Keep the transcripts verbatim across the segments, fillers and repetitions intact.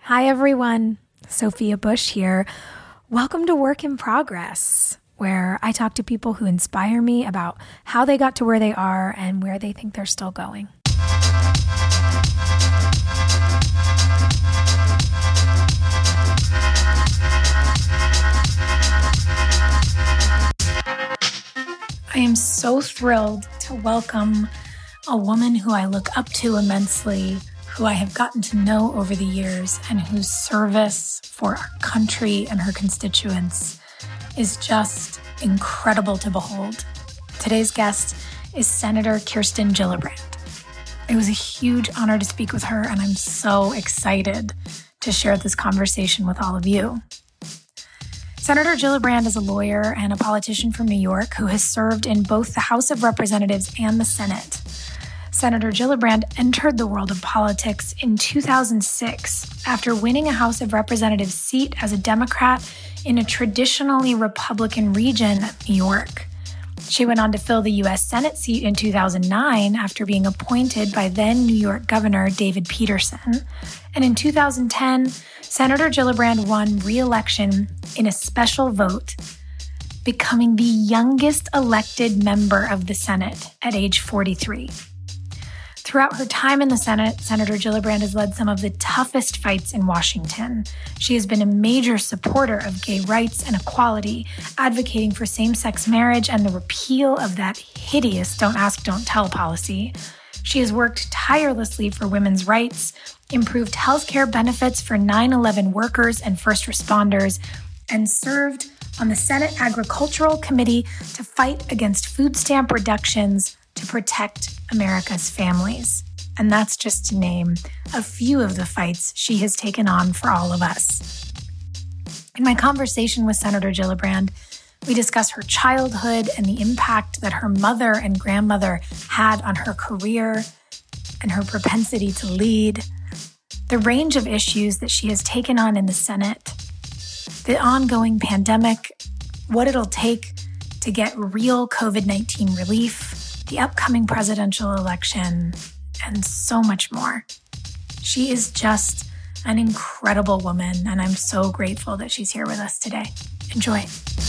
Hi, everyone. Sophia Bush here. Welcome to Work in Progress, where I talk to people who inspire me about how they got to where they are and where they think they're still going. I am so thrilled to welcome a woman who I look up to immensely, who I have gotten to know over the years, and whose service for our country and her constituents is just incredible to behold. Today's guest is Senator Kirsten Gillibrand. It was a huge honor to speak with her, and I'm so excited to share this conversation with all of you. Senator Gillibrand is a lawyer and a politician from New York who has served in both the House of Representatives and the Senate. Senator Gillibrand entered the world of politics in two thousand six after winning a House of Representatives seat as a Democrat in a traditionally Republican region, New York. She went on to fill the U S Senate seat in two thousand nine after being appointed by then New York Governor David Peterson. And in two thousand ten, Senator Gillibrand won re-election in a special vote, becoming the youngest elected member of the Senate at age forty-three. Throughout her time in the Senate, Senator Gillibrand has led some of the toughest fights in Washington. She has been a major supporter of gay rights and equality, advocating for same-sex marriage and the repeal of that hideous Don't Ask, Don't Tell policy. She has worked tirelessly for women's rights, improved healthcare benefits for nine eleven workers and first responders, and served on the Senate Agricultural Committee to fight against food stamp reductions to protect America's families. And that's just to name a few of the fights she has taken on for all of us. In my conversation with Senator Gillibrand, we discuss her childhood and the impact that her mother and grandmother had on her career and her propensity to lead, the range of issues that she has taken on in the Senate, the ongoing pandemic, what it'll take to get real covid nineteen relief, the upcoming presidential election, and so much more. She is just an incredible woman, and I'm so grateful that she's here with us today. Enjoy.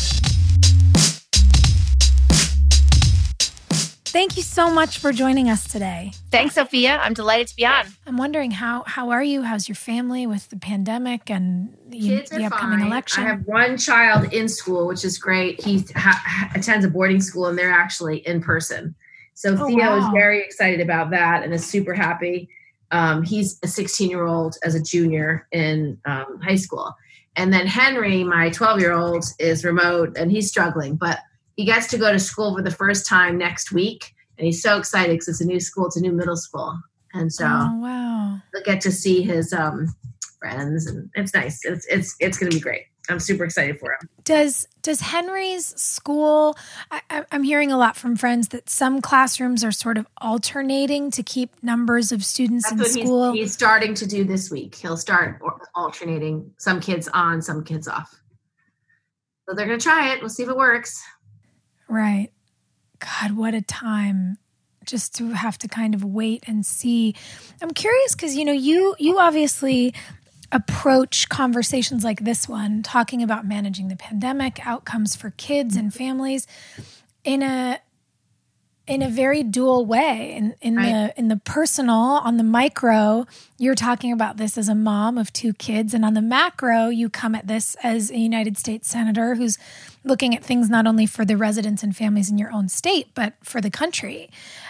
Thank you so much for joining us today. Thanks, Sophia. I'm delighted to be on. I'm wondering, how how are you? How's your family with the pandemic and the, Kids the are upcoming fine. election? I have one child in school, which is great. He ha- attends a boarding school, and they're actually in person. So Oh, Theo wow. is very excited about that and is super happy. Um, he's a sixteen-year-old as a junior in um, high school. And then Henry, my twelve-year-old, is remote, and he's struggling. But he gets to go to school for the first time next week, and he's so excited because it's a new school. It's a new middle school. And so Oh, wow. he'll get to see his um, friends, and it's nice. It's it's it's going to be great. I'm super excited for him. Does does Henry's school, I, I- I'm hearing a lot from friends that some classrooms are sort of alternating to keep numbers of students That's in what school. he's, he's starting to do this week. He'll start or- alternating some kids on, some kids off. So they're going to try it. We'll see if it works. Right. God, what a time just to have to kind of wait and see. I'm curious because, you know, you you obviously approach conversations like this one, talking about managing the pandemic, outcomes for kids and families in a in a very dual way. In in Right. the in the personal, on the micro, you're talking about this as a mom of two kids, and on the macro, you come at this as a United States senator who's looking at things not only for the residents and families in your own state, but for the country.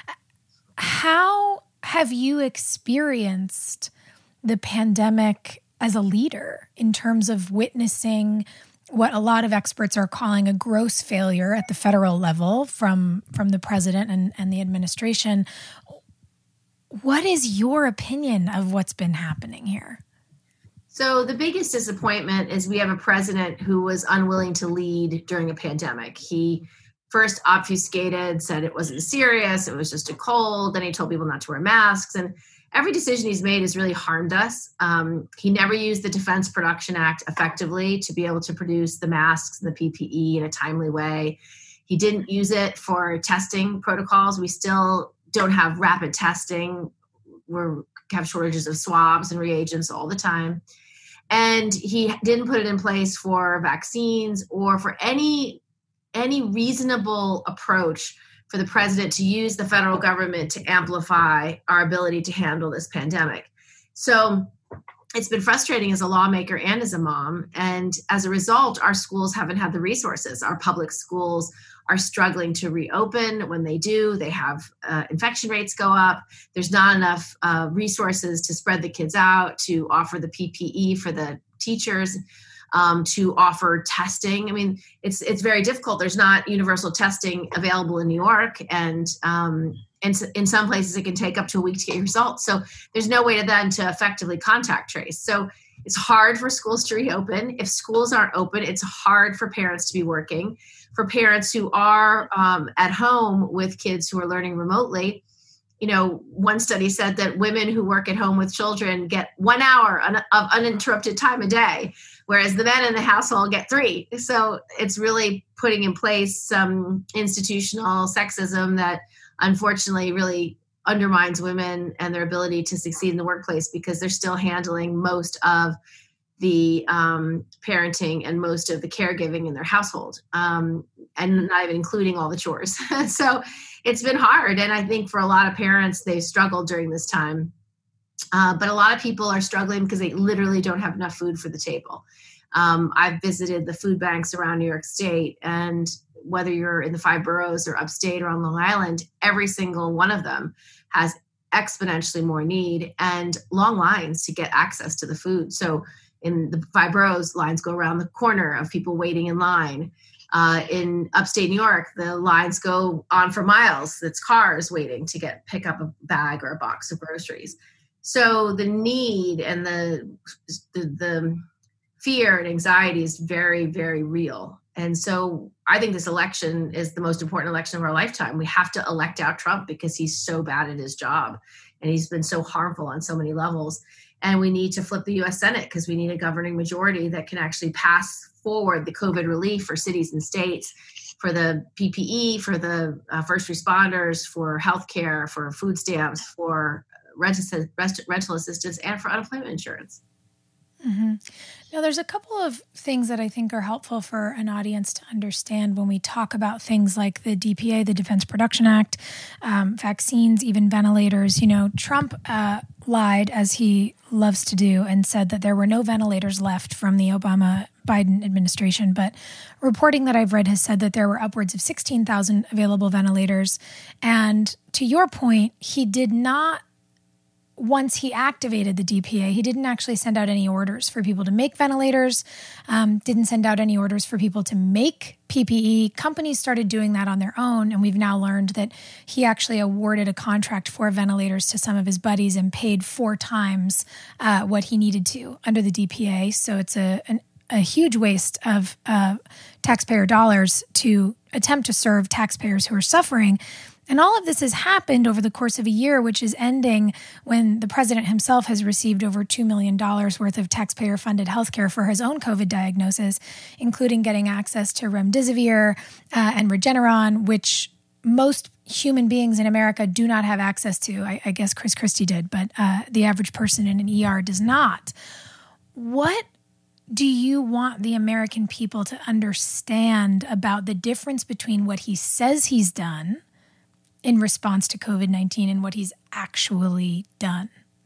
How have you experienced the pandemic as a leader in terms of witnessing what a lot of experts are calling a gross failure at the federal level from, from the president and, and the administration? What is your opinion of what's been happening here? So the biggest disappointment is we have a president who was unwilling to lead during a pandemic. He first obfuscated, said it wasn't serious, it was just a cold. Then he told people not to wear masks. And every decision he's made has really harmed us. Um, he never used the Defense Production Act effectively to be able to produce the masks and the P P E in a timely way. He didn't use it for testing protocols. We still don't have rapid testing. We have shortages of swabs and reagents all the time. And he didn't put it in place for vaccines or for any any reasonable approach for the president to use the federal government to amplify our ability to handle this pandemic. So it's been frustrating as a lawmaker and as a mom. And as a result, our schools haven't had the resources. Our public schools are struggling to reopen. When they do, they have uh, infection rates go up. There's not enough uh, resources to spread the kids out, to offer the P P E for the teachers, um, to offer testing. I mean, it's it's very difficult. There's not universal testing available in New York, and um, and in some places it can take up to a week to get your results. So there's no way to then to effectively contact trace. So it's hard for schools to reopen. If schools aren't open, it's hard for parents to be working. For parents who are um, at home with kids who are learning remotely, you know, one study said that women who work at home with children get one hour of uninterrupted time a day, whereas the men in the household get three. So it's really putting in place some institutional sexism that unfortunately really undermines women and their ability to succeed in the workplace, because they're still handling most of the um, parenting and most of the caregiving in their household, um, and not even including all the chores. So it's been hard. And I think for a lot of parents, they've struggled during this time. Uh, but a lot of people are struggling because they literally don't have enough food for the table. Um, I've visited the food banks around New York State, and whether you're in the five boroughs or upstate or on Long Island, every single one of them has exponentially more need and long lines to get access to the food. So in the five boroughs, lines go around the corner of people waiting in line. Uh, in upstate New York, the lines go on for miles. It's cars waiting to get pick up a bag or a box of groceries. So the need and the, the the fear and anxiety is very, very real. And so I think this election is the most important election of our lifetime. We have to elect out Trump because he's so bad at his job and he's been so harmful on so many levels. And we need to flip the U S Senate because we need a governing majority that can actually pass forward the COVID relief for cities and states, for the P P E, for the uh, first responders, for healthcare, for food stamps, for rental, rental assistance, and for unemployment insurance. Mm-hmm. Now, there's a couple of things that I think are helpful for an audience to understand when we talk about things like the D P A, the Defense Production Act, um, vaccines, even ventilators. You know, Trump uh, lied, as he loves to do, and said that there were no ventilators left from the Obama-Biden administration. But reporting that I've read has said that there were upwards of sixteen thousand available ventilators. And to your point, he did not, once he activated the D P A, he didn't actually send out any orders for people to make ventilators, um, didn't send out any orders for people to make P P E. Companies started doing that on their own, and we've now learned that he actually awarded a contract for ventilators to some of his buddies and paid four times uh, what he needed to under the D P A. So it's a an, a huge waste of uh, taxpayer dollars to attempt to serve taxpayers who are suffering. And all of this has happened over the course of a year, which is ending when the president himself has received over two million dollars worth of taxpayer-funded healthcare for his own COVID diagnosis, including getting access to remdesivir uh, and Regeneron, which most human beings in America do not have access to. I, I guess Chris Christie did, but uh, the average person in an E R does not. What do you want the American people to understand about the difference between what he says he's done in response to COVID nineteen and what he's actually done?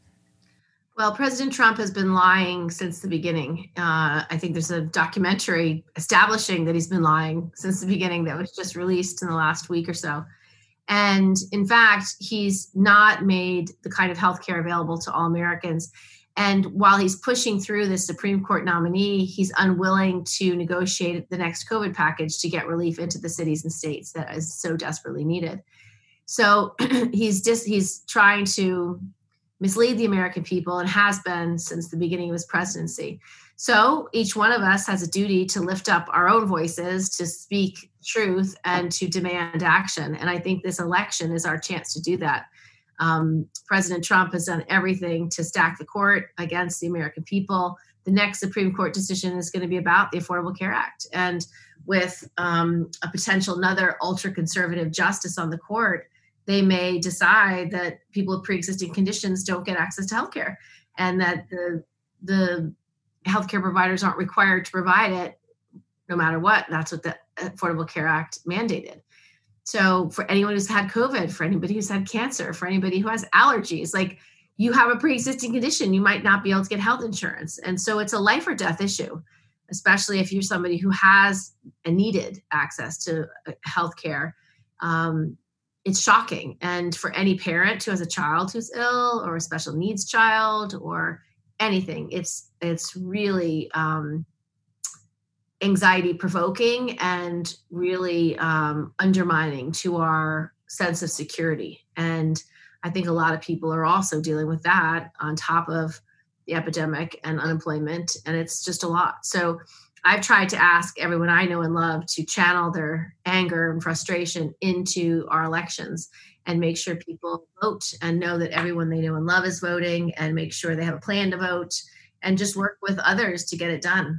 Well, President Trump has been lying since the beginning. Uh, I think there's a documentary establishing that he's been lying since the beginning that was just released in the last week or so. And in fact, he's not made the kind of healthcare available to all Americans. And while he's pushing through the Supreme Court nominee, he's unwilling to negotiate the next COVID package to get relief into the cities and states that is so desperately needed. So he's just he's trying to mislead the American people and has been since the beginning of his presidency. So each one of us has a duty to lift up our own voices, to speak truth, and to demand action. And I think this election is our chance to do that. Um, President Trump has done everything to stack the court against the American people. The next Supreme Court decision is going to be about the Affordable Care Act. And with um, a potential another ultra-conservative justice on the court, they may decide that people with pre-existing conditions don't get access to healthcare, and that the the healthcare providers aren't required to provide it no matter what. That's what the Affordable Care Act mandated. So for anyone who's had COVID, for anybody who's had cancer, for anybody who has allergies, like you have a pre-existing condition, you might not be able to get health insurance. And so it's a life or death issue, especially if you're somebody who has and needed access to healthcare. Um, it's shocking. And for any parent who has a child who's ill or a special needs child or anything, it's it's really um, anxiety provoking and really um, undermining to our sense of security. And I think a lot of people are also dealing with that on top of the epidemic and unemployment. And it's just a lot. So I've tried to ask everyone I know and love to channel their anger and frustration into our elections and make sure people vote and know that everyone they know and love is voting, and make sure they have a plan to vote and just work with others to get it done.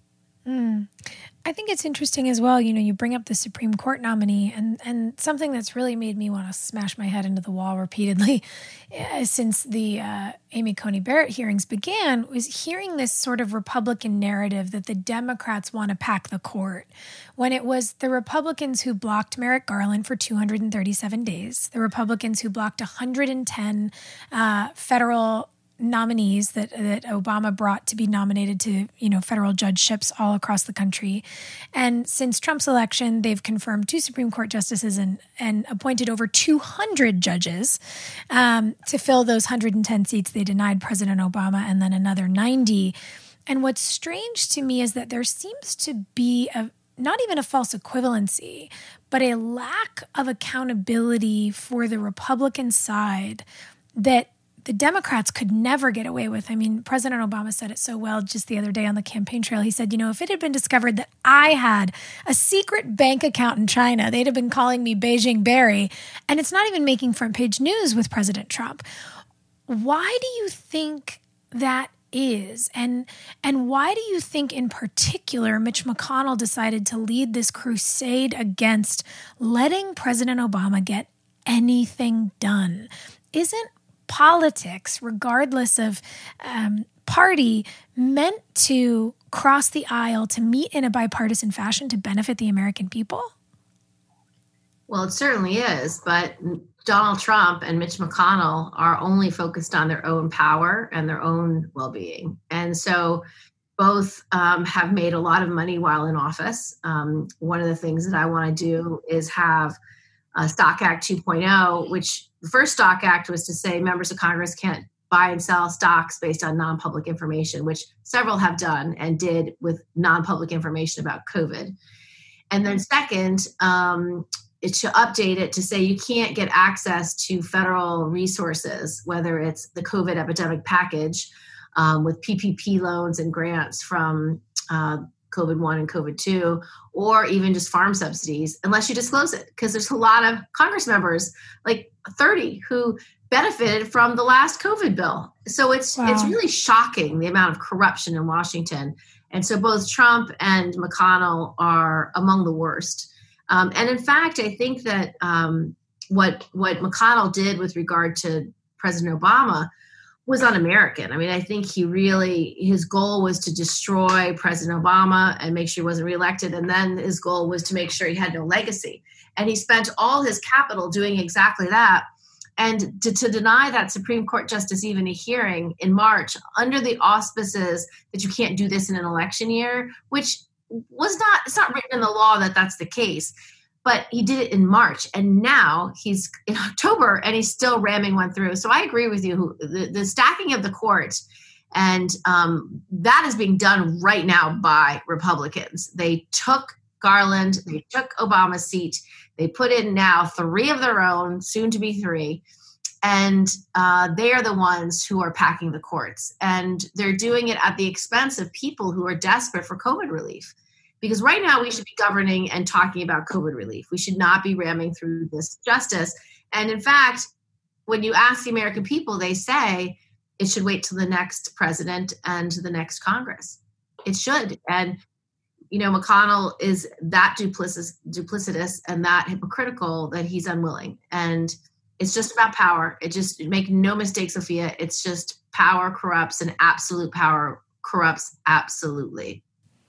Mm. I think it's interesting as well. You know, you bring up the Supreme Court nominee, and, and something that's really made me want to smash my head into the wall repeatedly uh, since the uh, Amy Coney Barrett hearings began was hearing this sort of Republican narrative that the Democrats want to pack the court, when it was the Republicans who blocked Merrick Garland for two hundred thirty-seven days, the Republicans who blocked one hundred ten uh, federal nominees that that Obama brought to be nominated to, you know, federal judgeships all across the country. And since Trump's election, they've confirmed two Supreme Court justices and, and appointed over two hundred judges um, to fill those one hundred ten seats they denied President Obama, and then another ninety. And what's strange to me is that there seems to be a not even a false equivalency, but a lack of accountability for the Republican side that the Democrats could never get away with. I mean, President Obama said it so well just the other day on the campaign trail. He said, you know, if it had been discovered that I had a secret bank account in China, they'd have been calling me Beijing Barry. And it's not even making front page news with President Trump. Why do you think that is? And, and why do you think in particular Mitch McConnell decided to lead this crusade against letting President Obama get anything done? Isn't politics, regardless of um, party, meant to cross the aisle, to meet in a bipartisan fashion to benefit the American people? Well, it certainly is, but Donald Trump and Mitch McConnell are only focused on their own power and their own well-being. And so both um, have made a lot of money while in office. Um, one of the things that I want to do is have a Stock Act two point oh, which the first Stock Act was to say members of Congress can't buy and sell stocks based on non-public information, which several have done and did with non-public information about COVID. And then second, um, it should update it to say you can't get access to federal resources, whether it's the COVID epidemic package um, with P P P loans and grants from uh, COVID one and COVID two, or even just farm subsidies, unless you disclose it. Because there's a lot of Congress members, like thirty, who benefited from the last COVID bill. So it's wow. It's really shocking the amount of corruption in Washington. And so both Trump and McConnell are among the worst. Um, and in fact, I think that um, what what McConnell did with regard to President Obama was un-American. I mean, I think he really, his goal was to destroy President Obama and make sure he wasn't reelected. And then his goal was to make sure he had no legacy. And he spent all his capital doing exactly that. And to, to deny that Supreme Court justice even a hearing in March under the auspices that you can't do this in an election year, which was not, it's not written in the law that that's the case. But he did it in March, and now he's in October, and he's still ramming one through. So I agree with you. The, the stacking of the court, and um, that is being done right now by Republicans. They took Garland, they took Obama's seat, they put in now three of their own, soon to be three, and uh, they are the ones who are packing the courts. And they're doing it at the expense of people who are desperate for COVID relief. Because right now we should be governing and talking about COVID relief. We should not be ramming through this justice. And in fact, when you ask the American people, they say it should wait till the next president and the next Congress. It should. And, you know, McConnell is that duplicitous, duplicitous and that hypocritical that he's unwilling. And it's just about power. It just, make no mistake, Sophia, it's just power corrupts, and absolute power corrupts absolutely.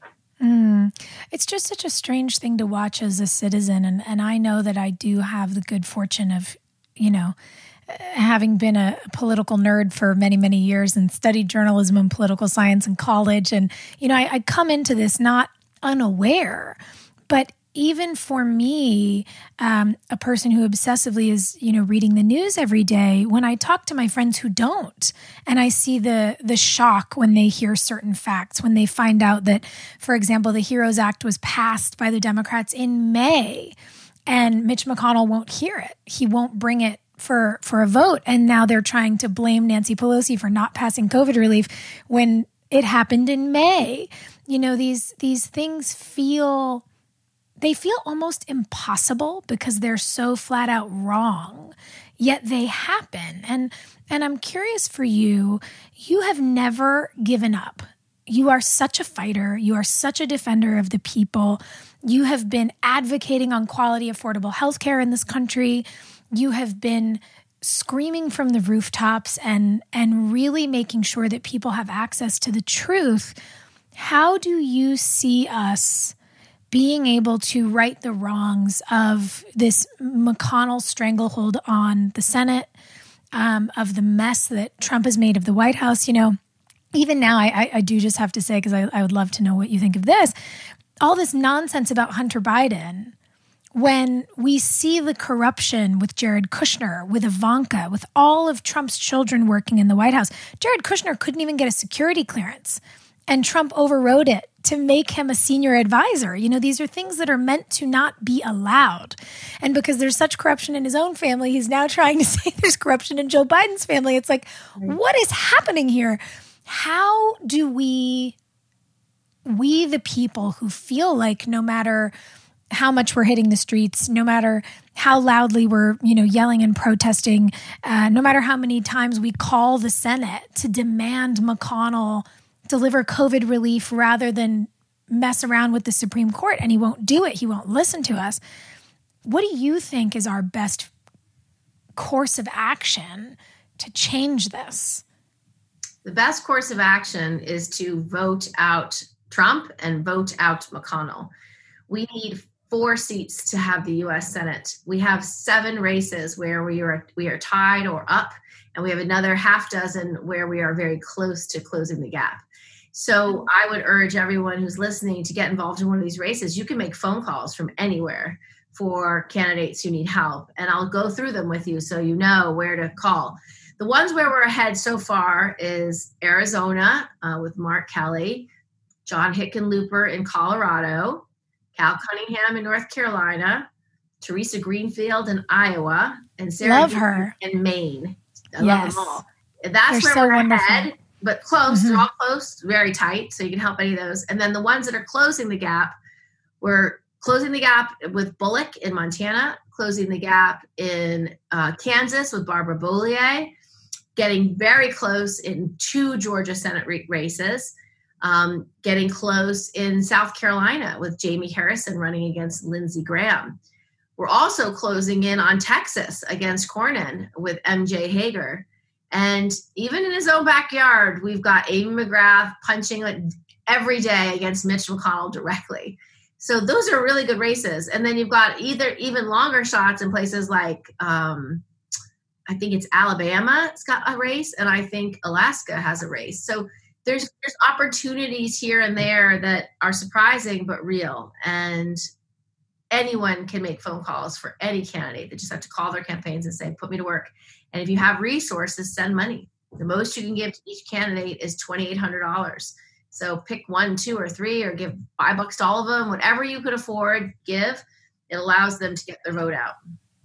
Mm. It's just such a strange thing to watch as a citizen. And, and I know that I do have the good fortune of, you know, having been a political nerd for many, many years and studied journalism and political science in college. And, you know, I, I come into this not unaware, but even for me, um, a person who obsessively is, you know, reading the news every day, when I talk to my friends who don't, and I see the the shock when they hear certain facts, when they find out that, for example, the HEROES Act was passed by the Democrats in May, and Mitch McConnell won't hear it. He won't bring it for for a vote, and now they're trying to blame Nancy Pelosi for not passing COVID relief when it happened in May. You know, these these things feel... They feel almost impossible because they're so flat out wrong, yet they happen. And and I'm curious for you, you have never given up. You are such a fighter. You are such a defender of the people. You have been advocating on quality, affordable healthcare in this country. You have been screaming from the rooftops and and really making sure that people have access to the truth. How do you see us being able to right the wrongs of this McConnell stranglehold on the Senate, um, of the mess that Trump has made of the White House? You know, even now, I, I do just have to say, because I, I would love to know what you think of this, all this nonsense about Hunter Biden, when we see the corruption with Jared Kushner, with Ivanka, with all of Trump's children working in the White House. Jared Kushner couldn't even get a security clearance, and Trump overrode it to make him a senior advisor. You know, these are things that are meant to not be allowed. And because there's such corruption in his own family, he's now trying to say there's corruption in Joe Biden's family. It's like, what is happening here? How do we, we the people who feel like no matter how much we're hitting the streets, no matter how loudly we're, you know, yelling and protesting, uh, no matter how many times we call the Senate to demand McConnell deliver COVID relief rather than mess around with the Supreme Court, and he won't do it. He won't listen to us. What do you think is our best course of action to change this? The best course of action is to vote out Trump and vote out McConnell. We need four seats to have the U S Senate. We have seven races where we are we are tied or up, and we have another half dozen where we are very close to closing the gap. So I would urge everyone who's listening to get involved in one of these races. You can make phone calls from anywhere for candidates who need help, and I'll go through them with you so you know where to call. The ones where we're ahead so far is Arizona uh, with Mark Kelly, John Hickenlooper in Colorado, Cal Cunningham in North Carolina, Teresa Greenfield in Iowa, and Sarah love her in Maine. I yes. love them all. That's They're where so we're wonderful. ahead. But close, Mm-hmm. they're all close, very tight, so you can help any of those. And then the ones that are closing the gap, we're closing the gap with Bullock in Montana, closing the gap in uh, Kansas with Barbara Bollier, getting very close in two Georgia Senate re- races, um, getting close in South Carolina with Jamie Harrison running against Lindsey Graham. We're also closing in on Texas against Cornyn with M J Hager. And even in his own backyard, we've got Amy McGrath punching like every day against Mitch McConnell directly. So those are really good races. And then you've got either even longer shots in places like, um, I think it's Alabama, it's got a race, and I think Alaska has a race. So there's there's opportunities here and there that are surprising but real. And anyone can make phone calls for any candidate. They just have to call their campaigns and say, put me to work. And if you have resources, send money. The most you can give to each candidate is twenty-eight hundred dollars. So pick one, two, or three, or give five bucks to all of them. Whatever you could afford, give. It allows them to get their vote out.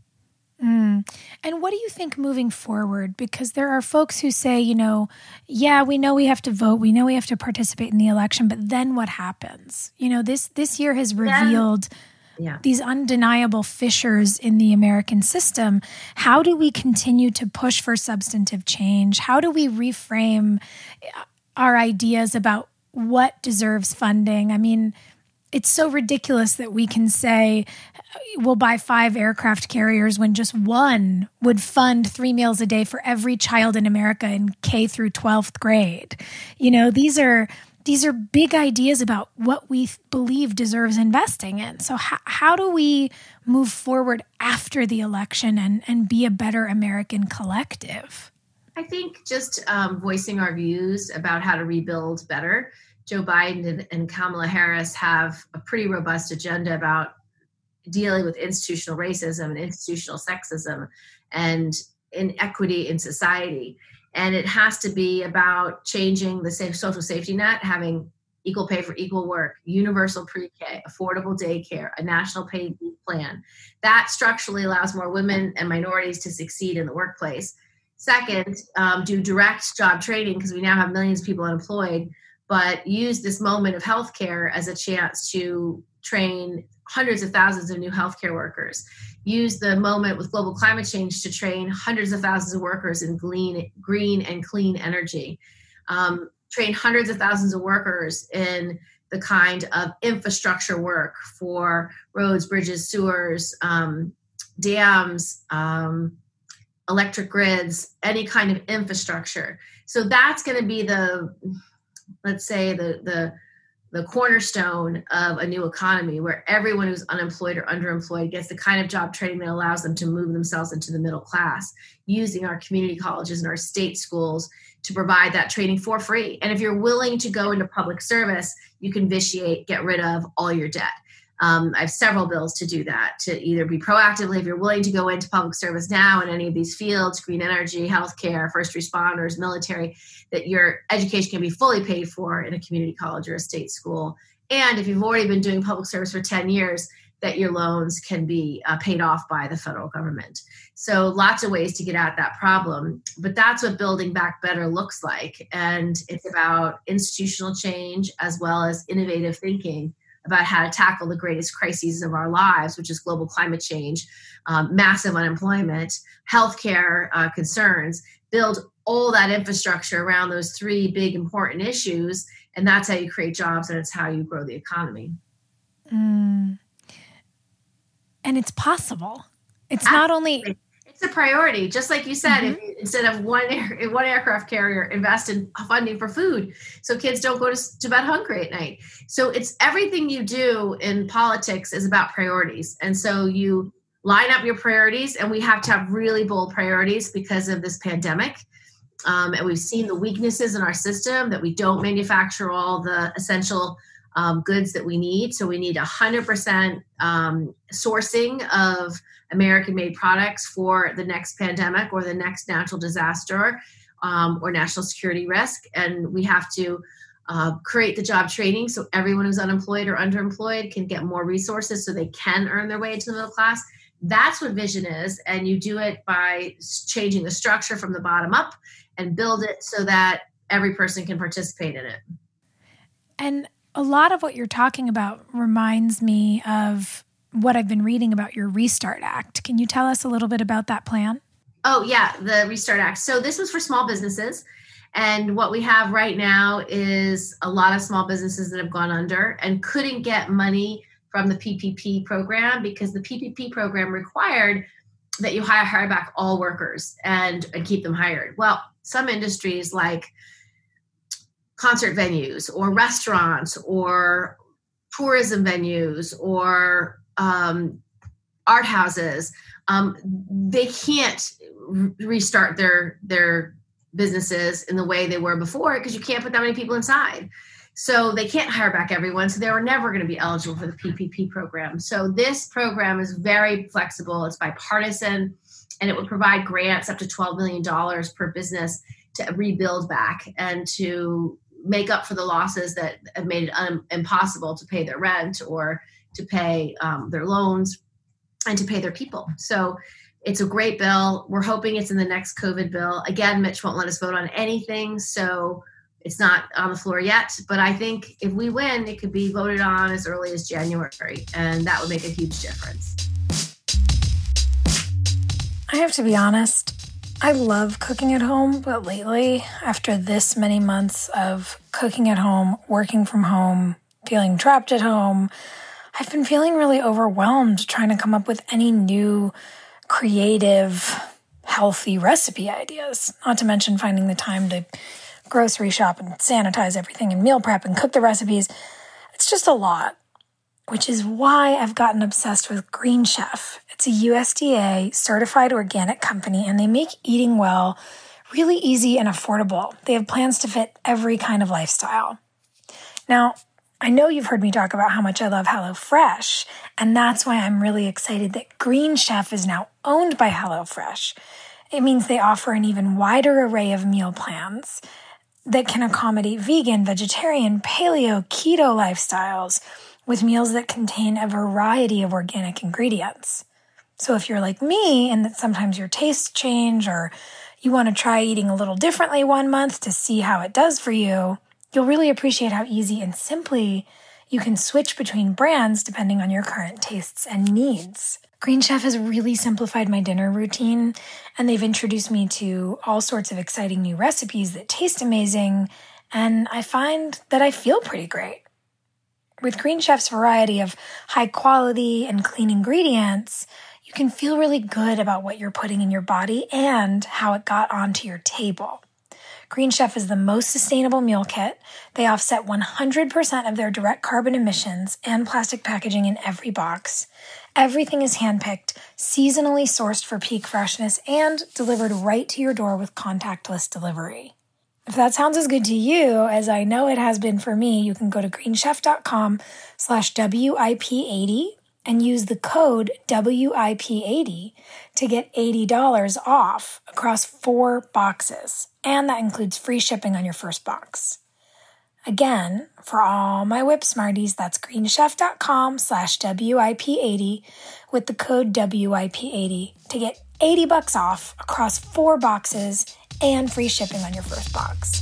Mm. And what do you think moving forward? Because there are folks who say, you know, yeah, we know we have to vote. We know we have to participate in the election. But then what happens? You know, this this year has revealed yeah. these undeniable fissures in the American system. How do we continue to push for substantive change? How do we reframe our ideas about what deserves funding? I mean, It's so ridiculous that we can say we'll buy five aircraft carriers when just one would fund three meals a day for every child in America in K through twelfth grade. You know, these are these are big ideas about what we believe deserves investing in. So how, how do we move forward after the election and, and be a better American collective? I think just um, voicing our views about how to rebuild better. Joe Biden and, and Kamala Harris have a pretty robust agenda about dealing with institutional racism and institutional sexism and inequity in society. And it has to be about changing the safe social safety net, having equal pay for equal work, universal pre-K, affordable daycare, a national paid leave plan. That structurally allows more women and minorities to succeed in the workplace. Second, um, do direct job training, because we now have millions of people unemployed, but use this moment of healthcare as a chance to train hundreds of thousands of new healthcare workers. Use the moment with global climate change to train hundreds of thousands of workers in green, green and clean energy. Um, train hundreds of thousands of workers in the kind of infrastructure work for roads, bridges, sewers, um, dams, um, electric grids, any kind of infrastructure. So that's going to be the, let's say, the the the cornerstone of a new economy where everyone who's unemployed or underemployed gets the kind of job training that allows them to move themselves into the middle class, using our community colleges and our state schools to provide that training for free. And if you're willing to go into public service, you can vitiate, get rid of all your debt. Um, I have several bills to do that, to either be proactively, if you're willing to go into public service now in any of these fields, green energy, healthcare, first responders, military, that your education can be fully paid for in a community college or a state school. And if you've already been doing public service for ten years, that your loans can be uh, paid off by the federal government. So lots of ways to get at that problem. But that's what Building Back Better looks like. And it's about institutional change as well as innovative thinking about how to tackle the greatest crises of our lives, which is global climate change, um, massive unemployment, healthcare uh, concerns, build all that infrastructure around those three big important issues. And that's how you create jobs, and it's how you grow the economy. Mm. And it's possible. It's Absolutely. Not only... It's a priority. Just like you said, mm-hmm. if you, instead of one air, one aircraft carrier, invest in funding for food so kids don't go to, to bed hungry at night. So it's everything you do in politics is about priorities. And so you line up your priorities, and we have to have really bold priorities because of this pandemic. Um, and we've seen the weaknesses in our system, that we don't manufacture all the essential um, goods that we need. So we need one hundred percent um, sourcing of American-made products for the next pandemic or the next natural disaster um, or national security risk. And we have to uh, create the job training so everyone who's unemployed or underemployed can get more resources so they can earn their way into the middle class. That's what vision is. And you do it by changing the structure from the bottom up and build it so that every person can participate in it. And a lot of what you're talking about reminds me of what I've been reading about your Restart Act. Can you tell us a little bit about that plan? Oh, yeah, the Restart Act. So this was for small businesses. And what we have right now is a lot of small businesses that have gone under and couldn't get money from the P P P program because the P P P program required that you hire, hire back all workers and, and keep them hired. Well, some industries like concert venues or restaurants or tourism venues or um, art houses, um, they can't re- restart their their businesses in the way they were before because you can't put that many people inside. So they can't hire back everyone. So they were never going to be eligible for the P P P program. So this program is very flexible. It's bipartisan, and it would provide grants up to twelve million dollars per business to rebuild back and to make up for the losses that have made it un- impossible to pay their rent or to pay um, their loans and to pay their people. So it's a great bill. We're hoping it's in the next COVID bill. Again, Mitch won't let us vote on anything, so it's not on the floor yet. But I think if we win, it could be voted on as early as January, and that would make a huge difference. I have to be honest. I love cooking at home, but lately, after this many months of cooking at home, working from home, feeling trapped at home, I've been feeling really overwhelmed trying to come up with any new creative, healthy recipe ideas, not to mention finding the time to grocery shop and sanitize everything and meal prep and cook the recipes. It's just a lot, which is why I've gotten obsessed with Green Chef. It's a U S D A certified organic company, and they make eating well really easy and affordable. They have plans to fit every kind of lifestyle. Now, I know you've heard me talk about how much I love HelloFresh, and that's why I'm really excited that Green Chef is now owned by HelloFresh. It means they offer an even wider array of meal plans that can accommodate vegan, vegetarian, paleo, keto lifestyles with meals that contain a variety of organic ingredients. So if you're like me and that sometimes your tastes change or you want to try eating a little differently one month to see how it does for you, you'll really appreciate how easy and simply you can switch between brands depending on your current tastes and needs. Green Chef has really simplified my dinner routine, and they've introduced me to all sorts of exciting new recipes that taste amazing, and I find that I feel pretty great. With Green Chef's variety of high quality and clean ingredients, you can feel really good about what you're putting in your body and how it got onto your table. Green Chef is the most sustainable meal kit. They offset one hundred percent of their direct carbon emissions and plastic packaging in every box. Everything is handpicked, seasonally sourced for peak freshness, and delivered right to your door with contactless delivery. If that sounds as good to you as I know it has been for me, you can go to greenchef.com slash WIP80 and use the code W I P eighty to get eighty dollars off across four boxes. And that includes free shipping on your first box. Again, for all my Whip Smarties, that's greenchef.com slash WIP80 with the code W I P eighty to get eighty bucks off across four boxes and free shipping on your first box.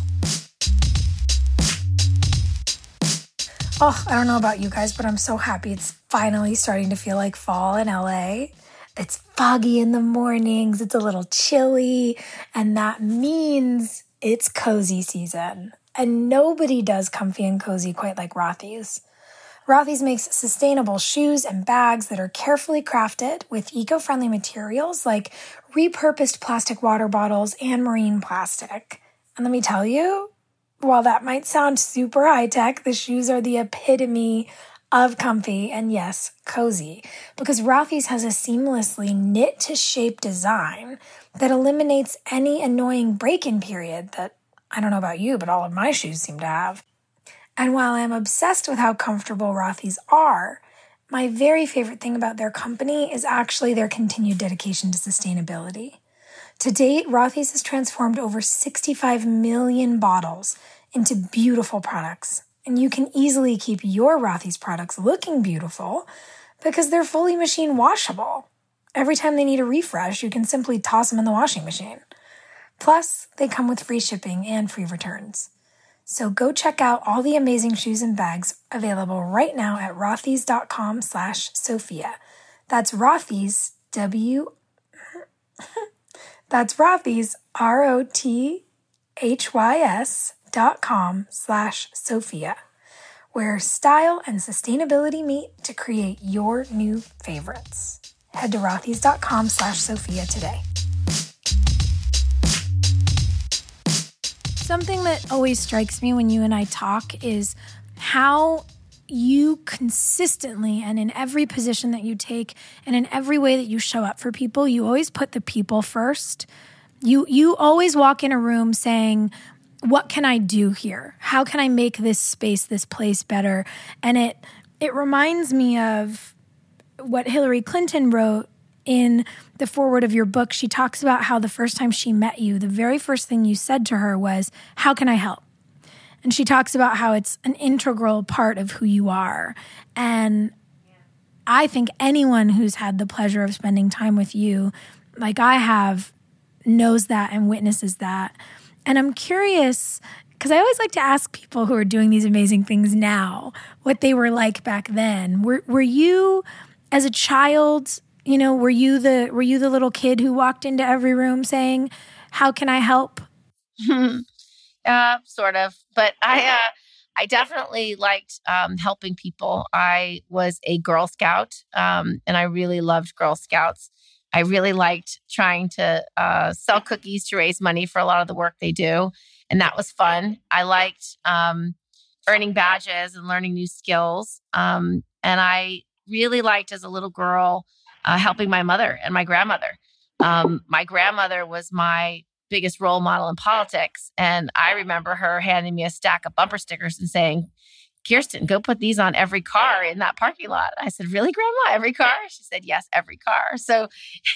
Oh, I don't know about you guys, but I'm so happy it's finally starting to feel like fall in L A. It's foggy in the mornings, it's a little chilly, and that means it's cozy season. And nobody does comfy and cozy quite like Rothy's. Rothy's makes sustainable shoes and bags that are carefully crafted with eco-friendly materials like repurposed plastic water bottles and marine plastic. And let me tell you, while that might sound super high-tech, the shoes are the epitome of comfy and, yes, cozy, because Rothy's has a seamlessly knit-to-shape design that eliminates any annoying break-in period that, I don't know about you, but all of my shoes seem to have. And while I'm obsessed with how comfortable Rothy's are, my very favorite thing about their company is actually their continued dedication to sustainability. To date, Rothy's has transformed over sixty-five million bottles into beautiful products. And you can easily keep your Rothy's products looking beautiful because they're fully machine washable. Every time they need a refresh, you can simply toss them in the washing machine. Plus, they come with free shipping and free returns. So go check out all the amazing shoes and bags available right now at rothys.com slash Sophia. That's Rothy's, W... That's Rothy's, R O T H Y S dot com slash Sophia, where style and sustainability meet to create your new favorites. Head to rothys.com slash Sophia today. Something that always strikes me when you and I talk is how you consistently and in every position that you take and in every way that you show up for people, you always put the people first. You you always walk in a room saying, what can I do here? How can I make this space, this place better? And it it reminds me of what Hillary Clinton wrote in the foreword of your book. She talks about how the first time she met you, the very first thing you said to her was, how can I help? And she talks about how it's an integral part of who you are. And I think anyone who's had the pleasure of spending time with you, like I have, knows that and witnesses that. And I'm curious, because I always like to ask people who are doing these amazing things now what they were like back then. Were were you, as a child, you know, were you the were you the little kid who walked into every room saying, "How can I help?" Uh, sort of. But I, uh, I definitely liked um, helping people. I was a Girl Scout, um, and I really loved Girl Scouts. I really liked trying to uh, sell cookies to raise money for a lot of the work they do. And that was fun. I liked um, earning badges and learning new skills. Um, and I really liked, as a little girl, uh, helping my mother and my grandmother. Um, my grandmother was my biggest role model in politics. And I remember her handing me a stack of bumper stickers and saying, Kirsten, go put these on every car in that parking lot. I said, really, Grandma, every car? She said, yes, every car. So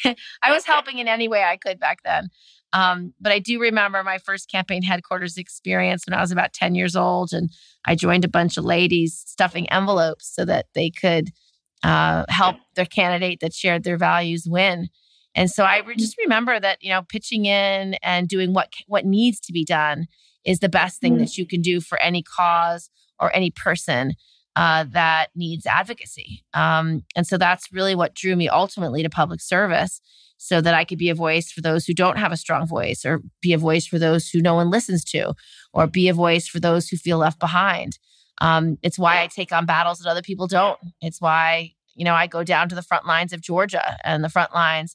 I was helping in any way I could back then. Um, but I do remember my first campaign headquarters experience when I was about ten years old. And I joined a bunch of ladies stuffing envelopes so that they could uh, help their candidate that shared their values win. And so I re- just remember that, you know, pitching in and doing what what needs to be done is the best thing mm-hmm. that you can do for any cause or any person uh, that needs advocacy. Um, and so that's really what drew me ultimately to public service, so that I could be a voice for those who don't have a strong voice, or be a voice for those who no one listens to, or be a voice for those who feel left behind. Um, it's why I take on battles that other people don't. It's why, you know, I go down to the front lines of Georgia and the front lines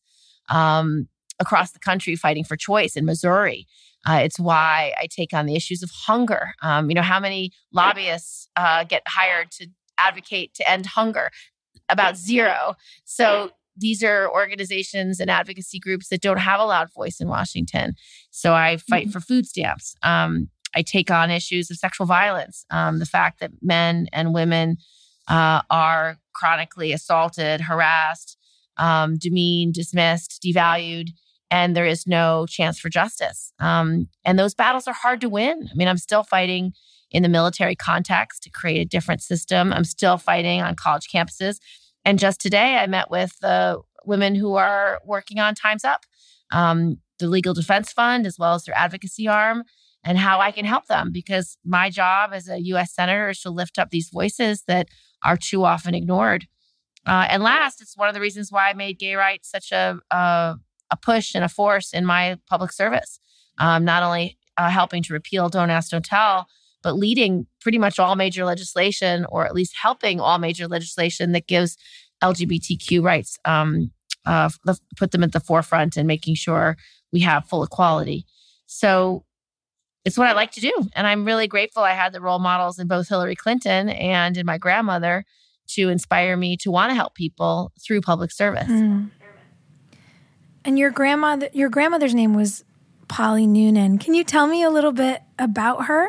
um, across the country fighting for choice in Missouri. Uh, it's why I take on the issues of hunger. Um, you know, how many lobbyists uh, get hired to advocate to end hunger? About zero. So these are organizations and advocacy groups that don't have a loud voice in Washington. So I fight mm-hmm. for food stamps. Um, I take on issues of sexual violence. Um, the fact that men and women uh, are chronically assaulted, harassed, um, demeaned, dismissed, devalued, and there is no chance for justice. Um, and those battles are hard to win. I mean, I'm still fighting in the military context to create a different system. I'm still fighting on college campuses. And just today, I met with the women who are working on Time's Up, um, the Legal Defense Fund, as well as their advocacy arm, and how I can help them. Because my job as a U S Senator is to lift up these voices that are too often ignored. Uh, and last, it's one of the reasons why I made gay rights such a, a, a push and a force in my public service. Um, not only uh, helping to repeal Don't Ask, Don't Tell, but leading pretty much all major legislation, or at least helping all major legislation that gives L G B T Q rights, um, uh, put them at the forefront, and making sure we have full equality. So it's what I like to do. And I'm really grateful I had the role models in both Hillary Clinton and in my grandmother to inspire me to want to help people through public service. Mm. And your grandmother, your grandmother's name was Polly Noonan. Can you tell me a little bit about her?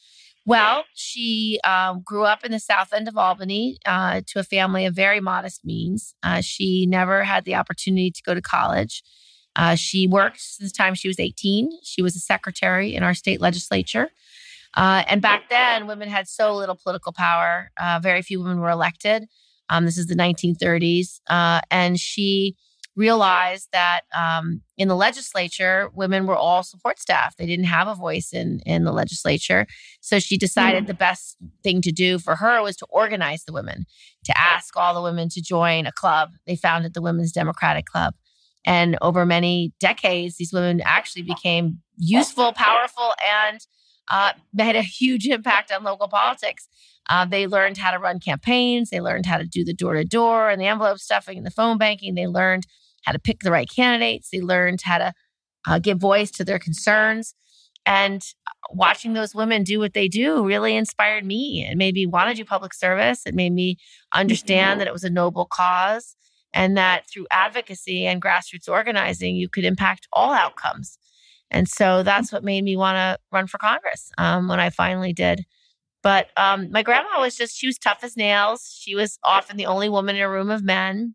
Well, she um, grew up in the south end of Albany uh, to a family of very modest means. Uh, she never had the opportunity to go to college. Uh, she worked since the time she was eighteen. She was a secretary in our state legislature. Uh, and back then, women had so little political power. Uh, very few women were elected. Um, this is the nineteen thirties. Uh, and she realized that um, in the legislature, women were all support staff. They didn't have a voice in, in the legislature. So she decided mm. the best thing to do for her was to organize the women, to ask all the women to join a club. They founded the Women's Democratic Club. And over many decades, these women actually became useful, powerful, and uh, made a huge impact on local politics. Uh, they learned how to run campaigns. They learned how to do the door-to-door and the envelope stuffing and the phone banking. They learned how to pick the right candidates. They learned how to uh, give voice to their concerns. And watching those women do what they do really inspired me. It made me want to do public service. It made me understand mm-hmm. that it was a noble cause, and that through advocacy and grassroots organizing, you could impact all outcomes. And so that's what made me want to run for Congress um, when I finally did. But um, my grandma was just, she was tough as nails. She was often the only woman in a room of men.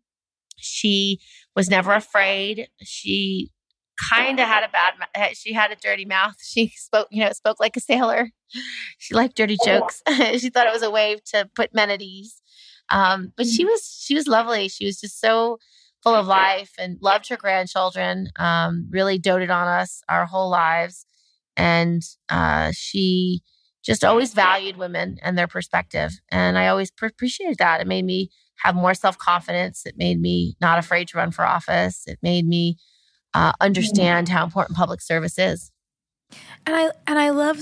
She was never afraid. She kind of had a bad, she had a dirty mouth. She spoke, you know, spoke like a sailor. She liked dirty jokes. She thought it was a way to put men at ease. Um, but she was, she was lovely. She was just so full of life and loved her grandchildren, um, really doted on us our whole lives. And uh, she just always valued women and their perspective. And I always pr- appreciated that. It made me have more self-confidence. It made me not afraid to run for office. It made me uh, understand how important public service is. And I and I love that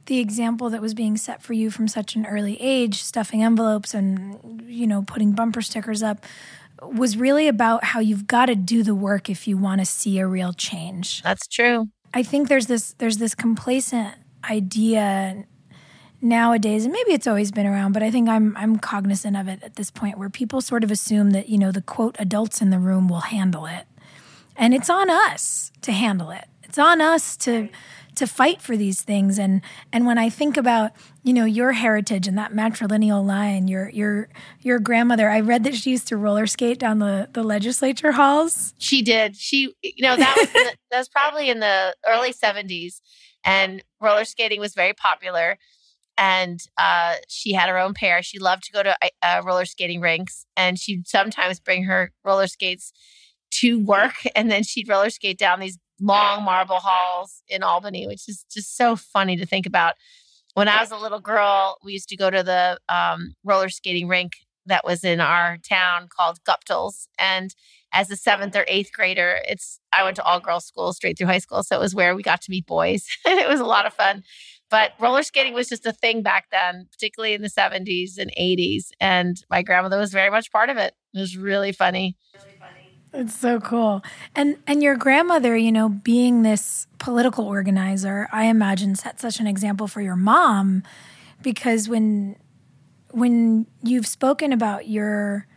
the example that was being set for you from such an early age, stuffing envelopes and, you know, putting bumper stickers up, was really about how you've got to do the work if you want to see a real change. That's true. I think there's this there's this complacent idea nowadays, and maybe it's always been around, but I think I'm I'm cognizant of it at this point, where people sort of assume that, you know, the quote adults in the room will handle it. And it's on us to handle it. It's on us to to fight for these things. And and when I think about, you know, your heritage and that matrilineal line, your your your grandmother, I read that she used to roller skate down the, the legislature halls. She did. She, you know, that was in the, that was probably in the early seventies, and roller skating was very popular. And uh, she had her own pair. She loved to go to uh, roller skating rinks, and she'd sometimes bring her roller skates to work, and then she'd roller skate down these long marble halls in Albany, which is just so funny to think about. When I was a little girl, we used to go to the um, roller skating rink that was in our town called Guptill's. And as a seventh or eighth grader, it's I went to all girls school straight through high school. So it was where we got to meet boys. And it was a lot of fun. But roller skating was just a thing back then, particularly in the seventies and eighties. And my grandmother was very much part of it. It was really funny. Really funny. It's so cool. And and your grandmother, you know, being this political organizer, I imagine set such an example for your mom, because when when you've spoken about your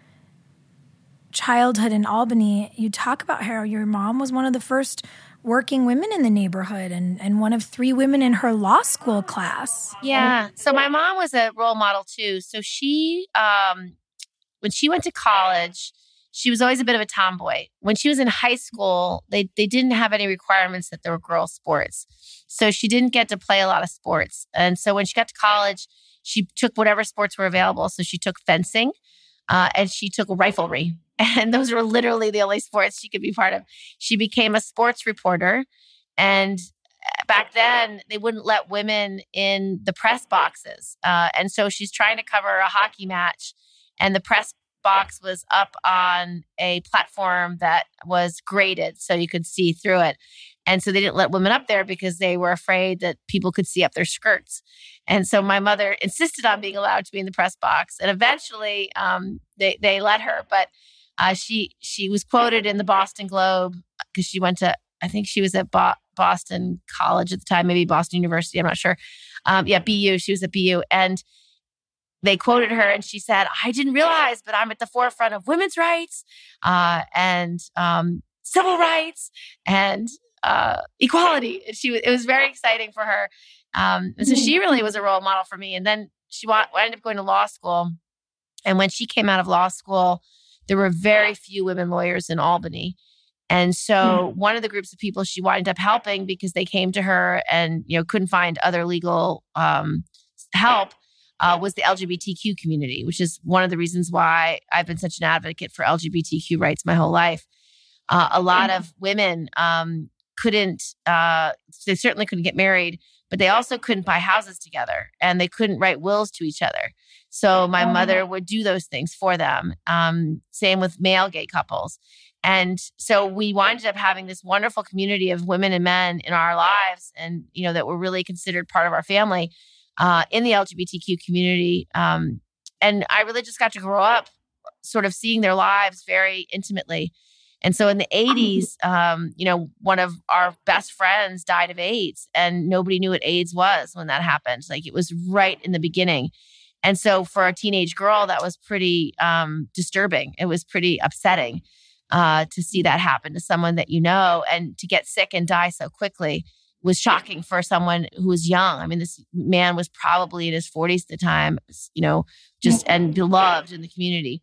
childhood in Albany, you talk about how your mom was one of the first working women in the neighborhood and, and one of three women in her law school class. Yeah. So my mom was a role model too. So she, um, when she went to college, she was always a bit of a tomboy. When she was in high school, they they didn't have any requirements that there were girls' sports. So she didn't get to play a lot of sports. And so when she got to college, she took whatever sports were available. So she took fencing uh, and she took riflery. And those were literally the only sports she could be part of. She became a sports reporter. And back then, they wouldn't let women in the press boxes. Uh, and so she's trying to cover a hockey match. And the press box was up on a platform that was graded so you could see through it. And so they didn't let women up there because they were afraid that people could see up their skirts. And so my mother insisted on being allowed to be in the press box. And eventually um, they, they let her. But uh, she she was quoted in the Boston Globe because she went to, I think she was at Bo- Boston College at the time, maybe Boston University, I'm not sure. Um, yeah, B U, she was at B U. And they quoted her and she said, I didn't realize, but I'm at the forefront of women's rights uh, and um, civil rights and uh, equality. And she, it was very exciting for her. Um, and so she really was a role model for me. And then she wa- ended up going to law school. And when she came out of law school, there were very few women lawyers in Albany. And so mm-hmm. one of the groups of people she wound up helping because they came to her and, you know, couldn't find other legal um, help Uh, was the L G B T Q community, which is one of the reasons why I've been such an advocate for L G B T Q rights my whole life. Uh, a lot of women um, couldn't, uh, they certainly couldn't get married, but they also couldn't buy houses together and they couldn't write wills to each other. So my mother would do those things for them. Um, same with male gay couples. And so we wound up having this wonderful community of women and men in our lives and, you know, that were really considered part of our family. Uh, in the L G B T Q community. Um, and I really just got to grow up sort of seeing their lives very intimately. And so in the eighties, um, you know, one of our best friends died of AIDS and nobody knew what AIDS was when that happened. Like it was right in the beginning. And so for a teenage girl, that was pretty um, disturbing. It was pretty upsetting uh, to see that happen to someone that you know and to get sick and die so quickly. Was shocking for someone who was young. I mean, this man was probably in his forties at the time, you know, just and beloved in the community.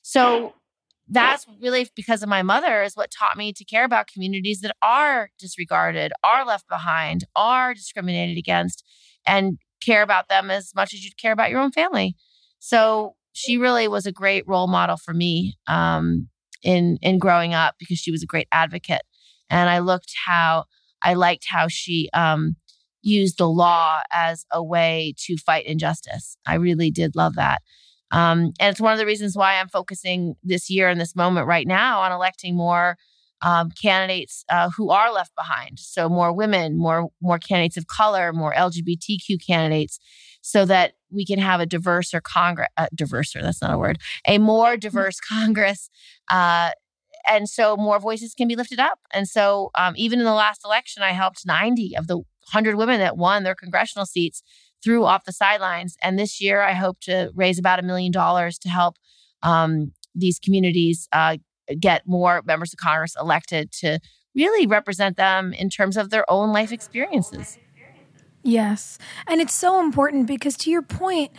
So that's really because of my mother is what taught me to care about communities that are disregarded, are left behind, are discriminated against, and care about them as much as you'd care about your own family. So she really was a great role model for me um, in in growing up because she was a great advocate. And I looked how I liked how she um, used the law as a way to fight injustice. I really did love that. Um, and it's one of the reasons why I'm focusing this year in this moment right now on electing more um, candidates uh, who are left behind. So more women, more more candidates of color, more L G B T Q candidates, so that we can have a diverser Congress, uh, diverser, that's not a word, a more diverse Congress. Uh, and so more voices can be lifted up. And so um, even in the last election, I helped ninety of the one hundred women that won their congressional seats through off the sidelines. And this year, I hope to raise about a million dollars to help um, these communities uh, get more members of Congress elected to really represent them in terms of their own life experiences. Yes. And it's so important because, to your point,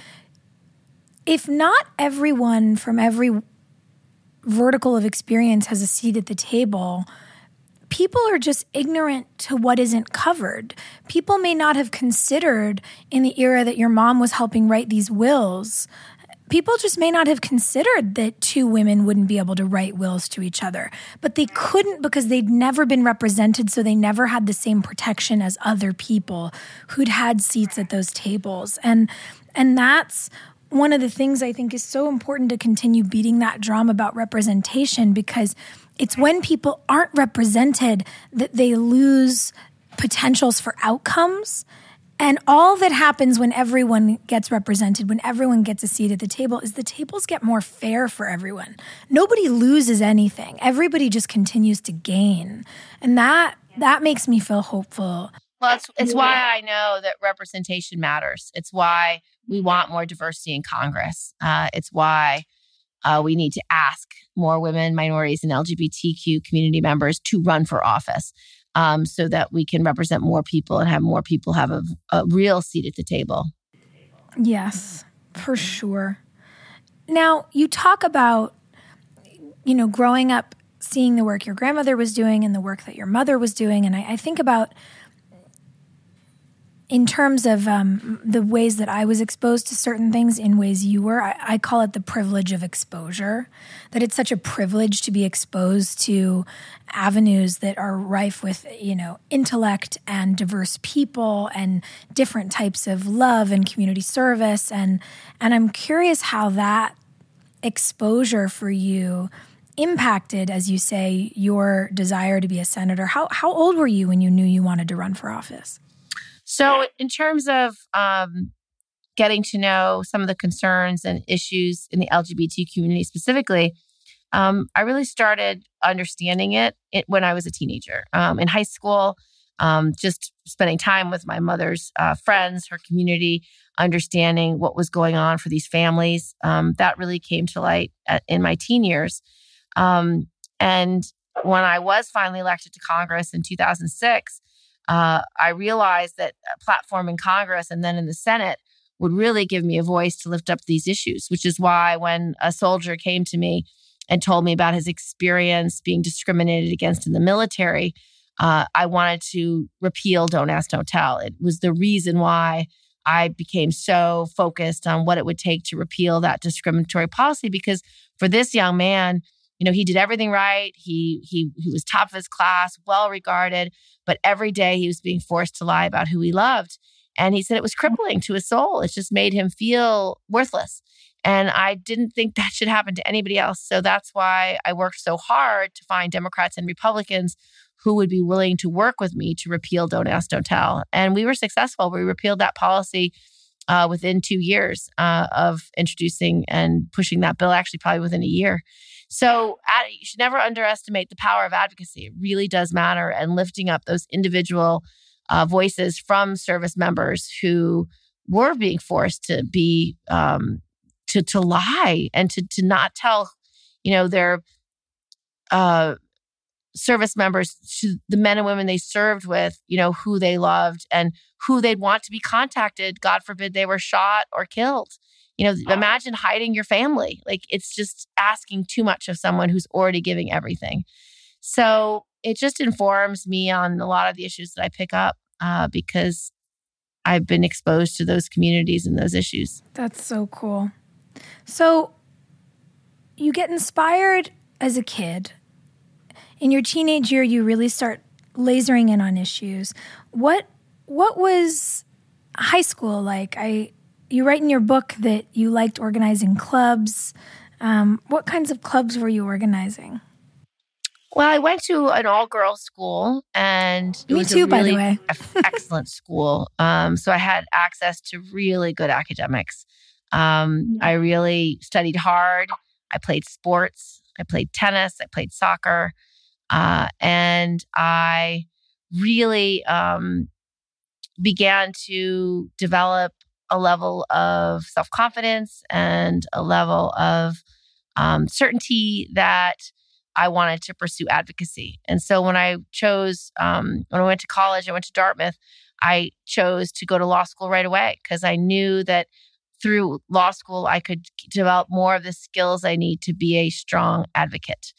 if not everyone from every vertical of experience has a seat at the table, people are just ignorant to what isn't covered. People may not have considered in the era that your mom was helping write these wills, people just may not have considered that two women wouldn't be able to write wills to each other. But they couldn't because they'd never been represented, so they never had the same protection as other people who'd had seats at those tables. And and that's one of the things I think is so important to continue beating that drum about representation, because it's when people aren't represented that they lose potentials for outcomes. And all that happens when everyone gets represented, when everyone gets a seat at the table, is the tables get more fair for everyone. Nobody loses anything. Everybody just continues to gain. And that that makes me feel hopeful. Well, it's, it's why I know that representation matters. It's why we want more diversity in Congress. Uh, it's why uh, we need to ask more women, minorities, and L G B T Q community members to run for office. Um, so that we can represent more people and have more people have a, a real seat at the table. Yes, for sure. Now, you talk about, you know, growing up, seeing the work your grandmother was doing and the work that your mother was doing. And I, I think about, in terms of um, the ways that I was exposed to certain things in ways you were, I, I call it the privilege of exposure, that it's such a privilege to be exposed to avenues that are rife with, you know, intellect and diverse people and different types of love and community service. And, and I'm curious how that exposure for you impacted, as you say, your desire to be a senator. How, how old were you when you knew you wanted to run for office? So in terms of um, getting to know some of the concerns and issues in the L G B T community specifically, um, I really started understanding it, it when I was a teenager. Um, in high school, um, just spending time with my mother's uh, friends, her community, understanding what was going on for these families. Um, that really came to light at, in my teen years. Um, and when I was finally elected to Congress in two thousand six, Uh, I realized that a platform in Congress and then in the Senate would really give me a voice to lift up these issues, which is why when a soldier came to me and told me about his experience being discriminated against in the military, uh, I wanted to repeal Don't Ask, Don't Tell. It was the reason why I became so focused on what it would take to repeal that discriminatory policy, because for this young man, you know, he did everything right. He he he was top of his class, well regarded, but every day he was being forced to lie about who he loved. And he said it was crippling to his soul. It just made him feel worthless. And I didn't think that should happen to anybody else. So that's why I worked so hard to find Democrats and Republicans who would be willing to work with me to repeal Don't Ask, Don't Tell. And we were successful. We repealed that policy uh, within two years uh, of introducing and pushing that bill, actually probably within a year. So ad- you should never underestimate the power of advocacy. It really does matter, and lifting up those individual uh, voices from service members who were being forced to be um, to to lie and to to not tell, you know, their uh, service members, to the men and women they served with, you know, who they loved and who they'd want to be contacted. God forbid they were shot or killed. You know, imagine hiding your family. Like, it's just asking too much of someone who's already giving everything. So it just informs me on a lot of the issues that I pick up uh, because I've been exposed to those communities and those issues. That's so cool. So you get inspired as a kid. In your teenage year, you really start lasering in on issues. What what was high school like? I You write in your book that you liked organizing clubs. Um, what kinds of clubs were you organizing? Well, I went to an all-girls school, and it Me was too, a by the really way. excellent school. Um, so I had access to really good academics. Um, I really studied hard. I played sports. I played tennis. I played soccer. Uh, and I really um, began to develop a level of self-confidence and a level of um, certainty that I wanted to pursue advocacy. And so when I chose, um, when I went to college, I went to Dartmouth, I chose to go to law school right away because I knew that through law school, I could develop more of the skills I need to be a strong advocate.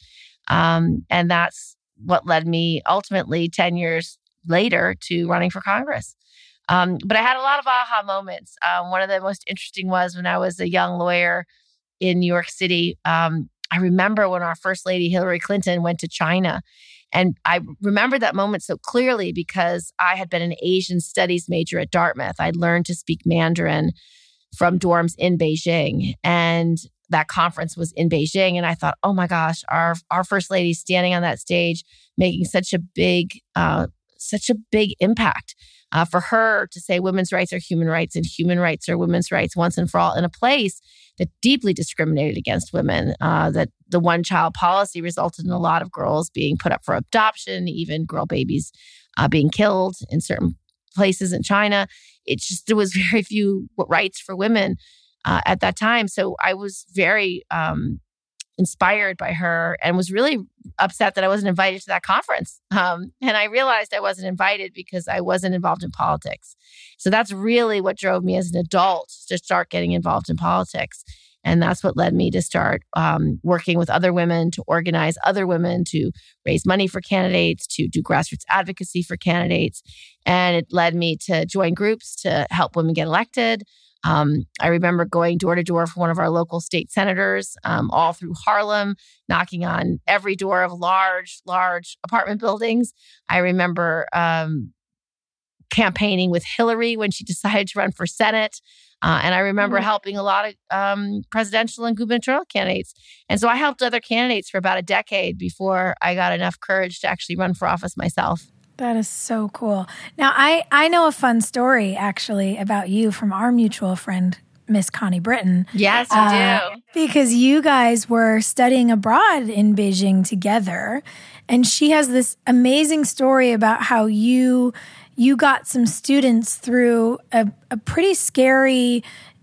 Um, and that's what led me ultimately ten years later to running for Congress. Um, but I had a lot of aha moments. Um, one of the most interesting was when I was a young lawyer in New York City. Um, I remember when our First Lady, Hillary Clinton, went to China. And I remember that moment so clearly because I had been an Asian studies major at Dartmouth. I'd learned to speak Mandarin from dorms in Beijing. And that conference was in Beijing. And I thought, oh my gosh, our, our First Lady standing on that stage, making such a big, uh, such a big impact. Uh, for her to say women's rights are human rights and human rights are women's rights once and for all in a place that deeply discriminated against women, uh, that the one-child policy resulted in a lot of girls being put up for adoption, even girl babies uh, being killed in certain places in China. It just, there was very few rights for women uh, at that time. So I was very um, inspired by her and was really upset that I wasn't invited to that conference. Um, and I realized I wasn't invited because I wasn't involved in politics. So that's really what drove me as an adult to start getting involved in politics. And that's what led me to start um, working with other women, to organize other women, to raise money for candidates, to do grassroots advocacy for candidates. And it led me to join groups to help women get elected. Um, I remember going door to door for one of our local state senators, um, all through Harlem, knocking on every door of large, large apartment buildings. I remember um, campaigning with Hillary when she decided to run for Senate. Uh, and I remember mm-hmm. helping a lot of um, presidential and gubernatorial candidates. And so I helped other candidates for about a decade before I got enough courage to actually run for office myself. That is so cool. Now, I, I know a fun story, actually, about you from our mutual friend, Miss Connie Britton. Yes, you uh, do. Because you guys were studying abroad in Beijing together. And she has this amazing story about how you you got some students through a, a pretty scary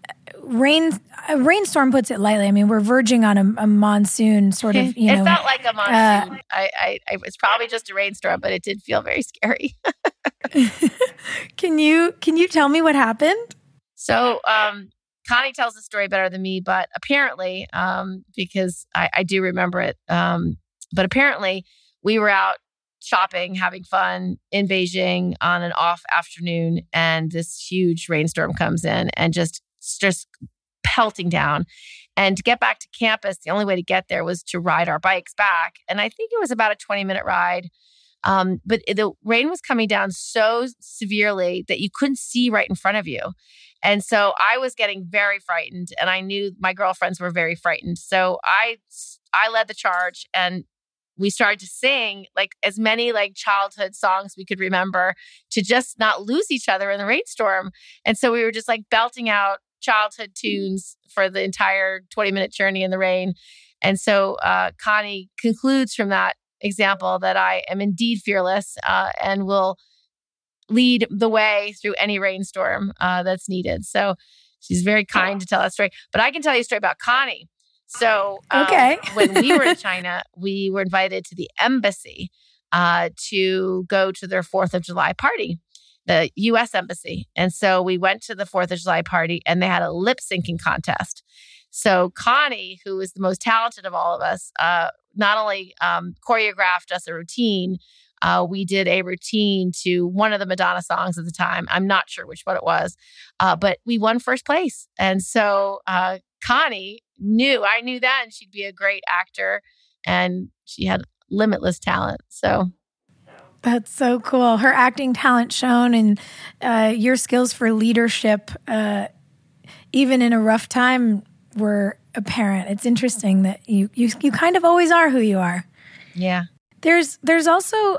rain. A rainstorm puts it lightly. I mean, we're verging on a, a monsoon sort of, you it know. It felt like a monsoon. Uh, I, I, I, it was probably just a rainstorm, but it did feel very scary. Can you, can you tell me what happened? So, um, Connie tells the story better than me, but apparently, um, because I, I do remember it, um, but apparently we were out shopping, having fun in Beijing on an off afternoon, and this huge rainstorm comes in and just, just pelting down. And to get back to campus, the only way to get there was to ride our bikes back. And I think it was about a twenty minute ride. Um, but the rain was coming down so severely that you couldn't see right in front of you. And so I was getting very frightened, and I knew my girlfriends were very frightened. So I, I led the charge, and we started to sing like as many like childhood songs we could remember to just not lose each other in the rainstorm. And so we were just like belting out childhood tunes for the entire twenty minute journey in the rain. And so uh, Connie concludes from that example that I am indeed fearless uh, and will lead the way through any rainstorm uh, that's needed. So she's very kind to tell that story. But I can tell you a story about Connie. So um, okay. when we were in China, we were invited to the embassy uh, to go to their fourth of July party, the U S embassy. And so we went to the fourth of July party, and they had a lip syncing contest. So Connie, who is the most talented of all of us, uh, not only um, choreographed us a routine, uh, we did a routine to one of the Madonna songs at the time. I'm not sure which one it was, uh, but we won first place. And so uh, Connie knew, I knew that, and she'd be a great actor, and she had limitless talent. So that's so cool. Her acting talent shown, and uh, your skills for leadership, uh, even in a rough time, were apparent. It's interesting that you, you you kind of always are who you are. Yeah. There's there's also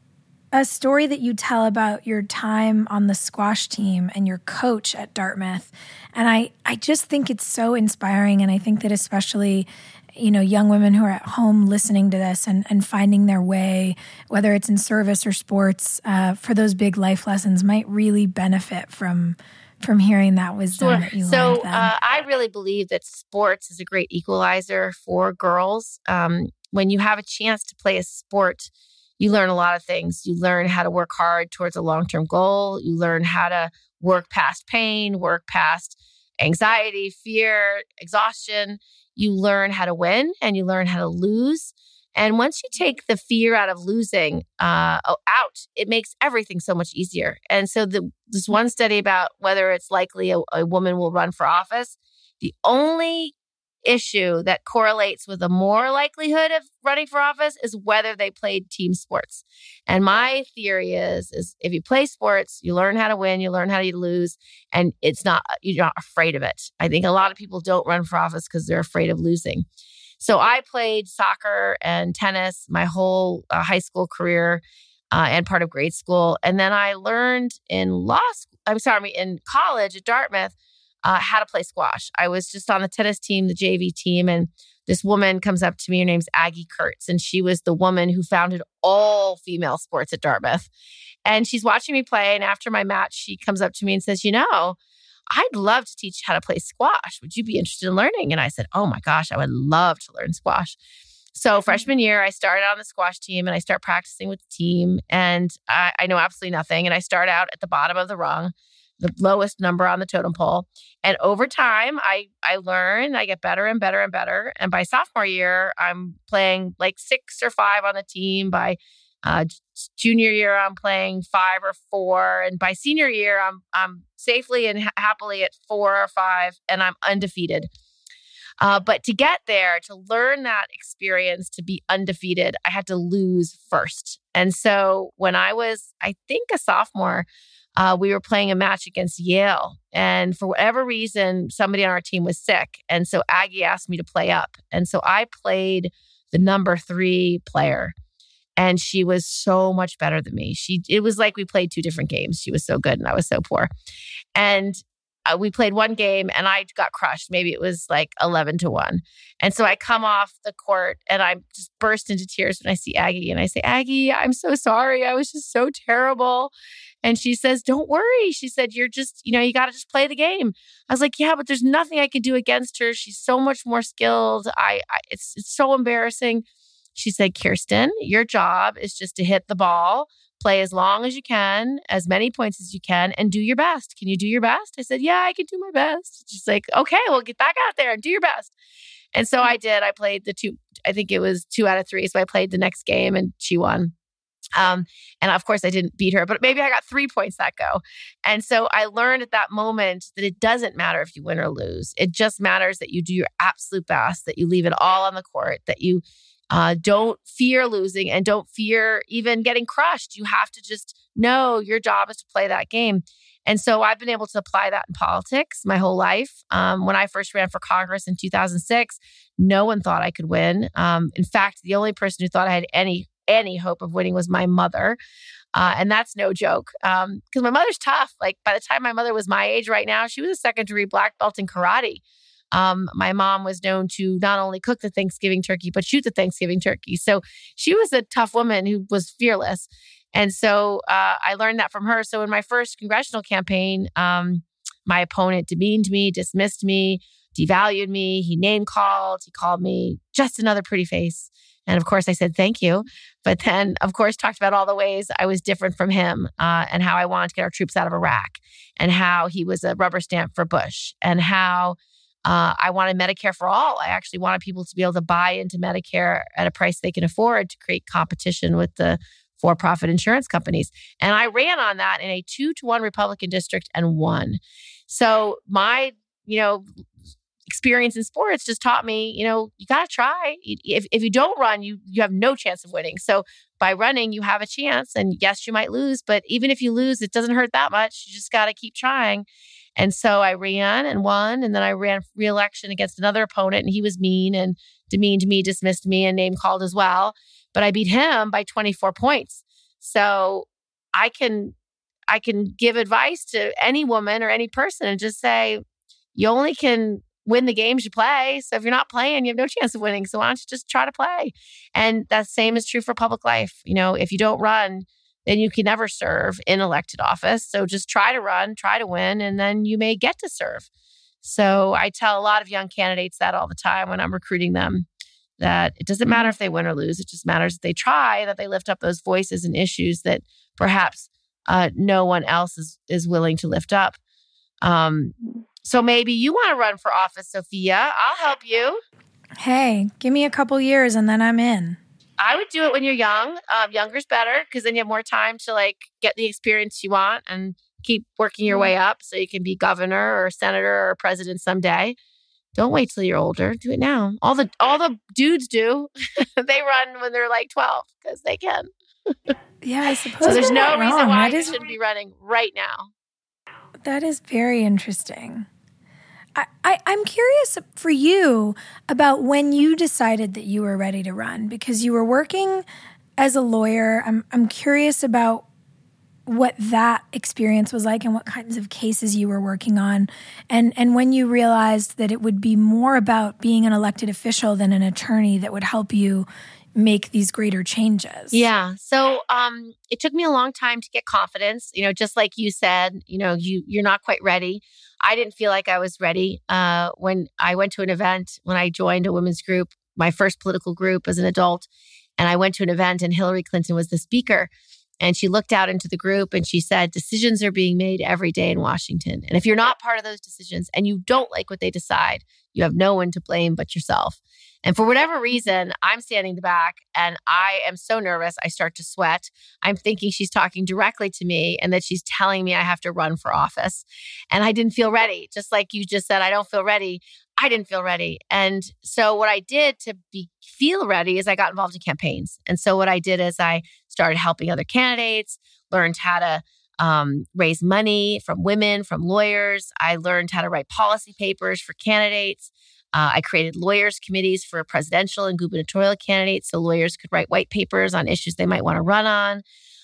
a story that you tell about your time on the squash team and your coach at Dartmouth. And I, I just think it's so inspiring. And I think that especially, you know, young women who are at home listening to this and, and finding their way, whether it's in service or sports, uh, for those big life lessons might really benefit from from hearing that wisdom Sure. that you so, learned then. Uh, I really believe that sports is a great equalizer for girls. Um, when you have a chance to play a sport, you learn a lot of things. You learn how to work hard towards a long-term goal. You learn how to work past pain, work past anxiety, fear, exhaustion. You learn how to win and you learn how to lose. And once you take the fear out of losing uh, out, it makes everything so much easier. And so the, this one study about whether it's likely a, a woman will run for office, the only issue that correlates with a more likelihood of running for office is whether they played team sports. And my theory is, is if you play sports, you learn how to win, you learn how to lose, and it's not, you're not afraid of it. I think a lot of people don't run for office because they're afraid of losing. So I played soccer and tennis my whole uh, high school career uh, and part of grade school. And then I learned in law school, I'm sorry, in college at Dartmouth, Uh, how to play squash. I was just on the tennis team, the J V team, and this woman comes up to me. Her name's Aggie Kurtz, and she was the woman who founded all female sports at Dartmouth. And she's watching me play, and after my match, she comes up to me and says, you know, I'd love to teach how to play squash. Would you be interested in learning? And I said, oh my gosh, I would love to learn squash. So freshman year, I started on the squash team, and I start practicing with the team, and I, I know absolutely nothing. And I start out at the bottom of the rung, the lowest number on the totem pole. And over time, I I learn, I get better and better and better. And by sophomore year, I'm playing like six or five on the team. By uh, junior year, I'm playing five or four. And by senior year, I'm I'm safely and ha- happily at four or five, and I'm undefeated. Uh, but to get there, to learn that experience, to be undefeated, I had to lose first. And so when I was, I think, a sophomore, Uh, we were playing a match against Yale. And for whatever reason, somebody on our team was sick. And so Aggie asked me to play up. And so I played the number three player. And she was so much better than me. She, it was like we played two different games. She was so good and I was so poor. And uh, we played one game and I got crushed. Maybe it was like eleven to one. And so I come off the court and I just burst into tears when I see Aggie. And I say, Aggie, I'm so sorry. I was just so terrible. And she says, don't worry. She said, you're just, you know, you got to just play the game. I was like, yeah, but there's nothing I can do against her. She's so much more skilled. I, I it's it's so embarrassing. She said, Kirsten, your job is just to hit the ball, play as long as you can, as many points as you can, and do your best. Can you do your best? I said, yeah, I can do my best. She's like, okay, well, get back out there and do your best. And so I did. I played the two, I think it was two out of three. So I played the next game and she won. Um, and of course I didn't beat her, but maybe I got three points that go. And so I learned at that moment that it doesn't matter if you win or lose. It just matters that you do your absolute best, that you leave it all on the court, that you uh, don't fear losing and don't fear even getting crushed. You have to just know your job is to play that game. And so I've been able to apply that in politics my whole life. Um, when I first ran for Congress in two thousand six, no one thought I could win. Um, in fact, the only person who thought I had any any hope of winning was my mother. Uh, and that's no joke because um, my mother's tough. Like by the time my mother was my age right now, she was a second degree black belt in karate. Um, my mom was known to not only cook the Thanksgiving turkey, but shoot the Thanksgiving turkey. So she was a tough woman who was fearless. And so uh, I learned that from her. So in my first congressional campaign, um, my opponent demeaned me, dismissed me, devalued me. He name called. He called me just another pretty face. And of course, I said, thank you. But then, of course, talked about all the ways I was different from him uh, and how I wanted to get our troops out of Iraq and how he was a rubber stamp for Bush and how uh, I wanted Medicare for all. I actually wanted people to be able to buy into Medicare at a price they can afford to create competition with the for-profit insurance companies. And I ran on that in a two to one Republican district and won. So my, you know, experience in sports just taught me, you know, you got to try. If if you don't run, you you have no chance of winning. So by running, you have a chance. And yes, you might lose, but even if you lose, it doesn't hurt that much. You just got to keep trying. And so I ran and won. And then I ran re-election against another opponent and he was mean and demeaned me, dismissed me and name called as well. but I beat him by twenty-four points. So I can, I can give advice to any woman or any person and just say, you only can win the games you play. So if you're not playing, you have no chance of winning. So why don't you just try to play? And that same is true for public life. You know, if you don't run, then you can never serve in elected office. So just try to run, try to win, and then you may get to serve. So I tell a lot of young candidates that all the time when I'm recruiting them, that it doesn't matter if they win or lose. It just matters that they try, that they lift up those voices and issues that perhaps uh, no one else is, is willing to lift up. Um, so maybe you want to run for office, Sophia. I'll help you. Hey, give me a couple years and then I'm in. I would do it when you're young. Um, younger's better because then you have more time to like get the experience you want and keep working your way up so you can be governor or senator or president someday. Don't wait till you're older. Do it now. All the all the dudes do. They run when they're like twelve because they can. Yeah, I suppose. So there's no reason wrong. why that you is, shouldn't be running right now. That is very interesting. I, I, I'm curious for you about when you decided that you were ready to run, because you were working as a lawyer. I'm I'm curious about what that experience was like and what kinds of cases you were working on. And and when you realized that it would be more about being an elected official than an attorney that would help you make these greater changes. Yeah. So um, it took me a long time to get confidence. You know, just like you said, you know, you, you're not quite ready. I didn't feel like I was ready. Uh, when I went to an event, when I joined a women's group, my first political group as an adult, and I went to an event and Hillary Clinton was the speaker. And she looked out into the group and she said, decisions are being made every day in Washington. And if you're not part of those decisions and you don't like what they decide, you have no one to blame but yourself. And for whatever reason, I'm standing in the back and I am so nervous. I start to sweat. I'm thinking she's talking directly to me and that she's telling me I have to run for office. And I didn't feel ready. Just like you just said, I don't feel ready. I didn't feel ready. And so what I did to be feel ready is I got involved in campaigns. And so what I did is I started helping other candidates, learned how to um, raise money from women, from lawyers. I learned how to write policy papers for candidates. Uh, I created lawyers committees for presidential and gubernatorial candidates so lawyers could write white papers on issues they might want to run on.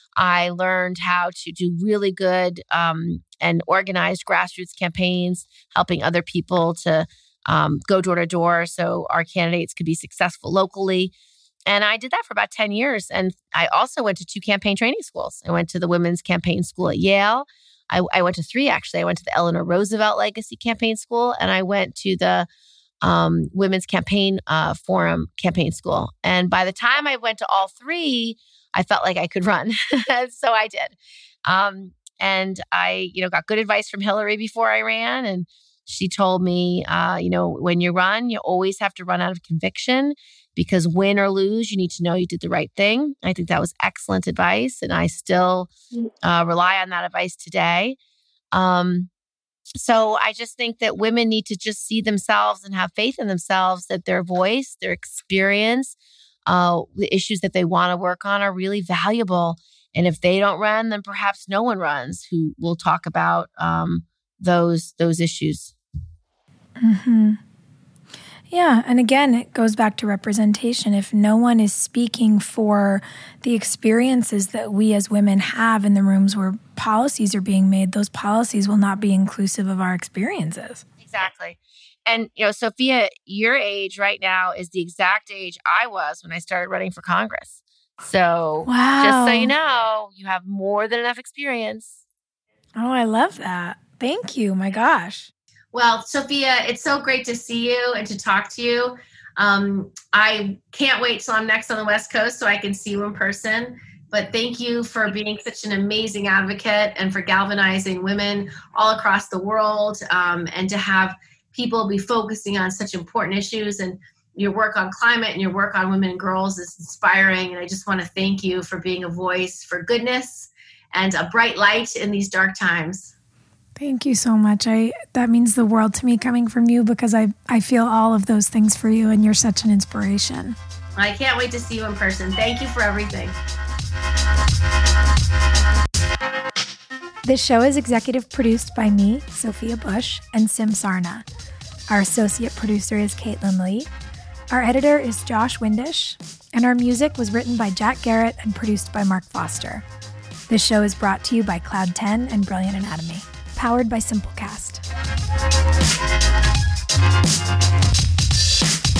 I learned how to do really good um, and organized grassroots campaigns, helping other people to um, go door to door so our candidates could be successful locally. And I did that for about ten years. And I also went to two campaign training schools. I went to the Women's Campaign School at Yale. I, I went to three, actually. I went to the Eleanor Roosevelt Legacy Campaign School, and I went to the um, Women's Campaign uh, Forum Campaign School. And by the time I went to all three, I felt like I could run. So I did. Um, and I, you know, got good advice from Hillary before I ran. And she told me, uh, you know, when you run, you always have to run out of conviction, because win or lose, you need to know you did the right thing. I think that was excellent advice. And I still uh, rely on that advice today. Um, so I just think that women need to just see themselves and have faith in themselves, that their voice, their experience, uh, the issues that they want to work on are really valuable. And if they don't run, then perhaps no one runs who will talk about um, those those issues. Mm-hmm. Yeah. And again, it goes back to representation. If no one is speaking for the experiences that we as women have in the rooms where policies are being made, those policies will not be inclusive of our experiences. Exactly. And, you know, Sophia, your age right now is the exact age I was when I started running for Congress. So wow. Just so you know, you have more than enough experience. Oh, I love that. Thank you. My gosh. Well, Sophia, it's so great to see you and to talk to you. Um, I can't wait till I'm next on the West Coast so I can see you in person. But thank you for being such an amazing advocate and for galvanizing women all across the world, um, and to have people be focusing on such important issues. And your work on climate and your work on women and girls is inspiring. And I just want to thank you for being a voice for goodness and a bright light in these dark times. Thank you so much. I that means the world to me coming from you, because I, I feel all of those things for you, and you're such an inspiration. I can't wait to see you in person. Thank you for everything. This show is executive produced by me, Sophia Bush, and Sim Sarna. Our associate producer is Caitlin Lee. Our editor is Josh Windish, and our music was written by Jack Garrett and produced by Mark Foster. This show is brought to you by Cloud ten and Brilliant Anatomy, powered by Simplecast.